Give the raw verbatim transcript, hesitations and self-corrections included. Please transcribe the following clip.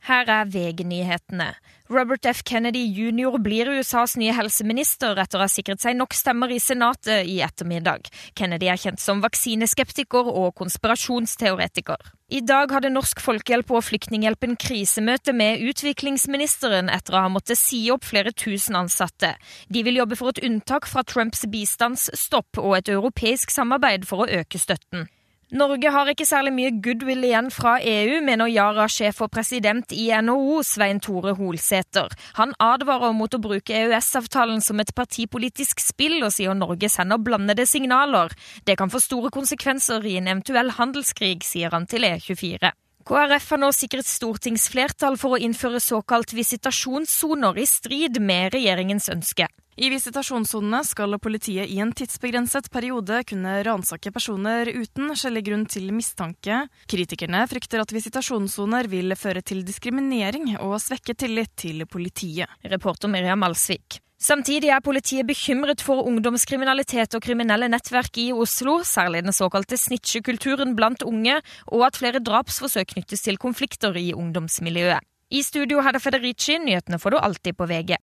Her er V G-nyhetene. Robert F. Kennedy junior blir U S A's nye helseminister etter å ha sikret seg nok stemmer i senatet i ettermiddag. Kennedy er kjent som vaksineskeptiker og konspirasjonsteoretiker. I dag hadde Norsk Folkehjelp og Flyktninghjelpen krisemøte med utviklingsministeren etter å ha måttet si opp flere tusen ansatte. De vil jobbe for et unntak fra Trumps bistandsstopp og et europeisk samarbeid for å øke støtten. Norge har ikke særlig mye goodwill igjen fra E U, mener Yara, sjef og president i N H O, Svein Tore Holsæter. Han advarer mot å bruke E U S-avtalen som et partipolitisk spill og sier Norge sender blandede signaler. Det kan få store konsekvenser i en eventuell handelskrig, sier han til E tjuefire. K R F har nå sikret stortingsflertall for å innføre såkalt visitasjonssoner i strid med regjeringens ønske. I visitasjonssonene skal politiet i en tidsbegrenset periode kunne ransake personer uten skjellig grunn til mistanke. Kritikerne frykter at visitasjonssoner vil føre til diskriminering og svekke tillit til politiet. Reporter Miriam Alsvik. Samtidig er politiet bekymret for ungdomskriminalitet og kriminelle nettverk i Oslo, særlig den såkalte snitchekulturen blant unge, og at flere drapsforsøk knyttes til konflikter i ungdomsmiljøet. I studio hadde Federici, nyhetene får du alltid på V G.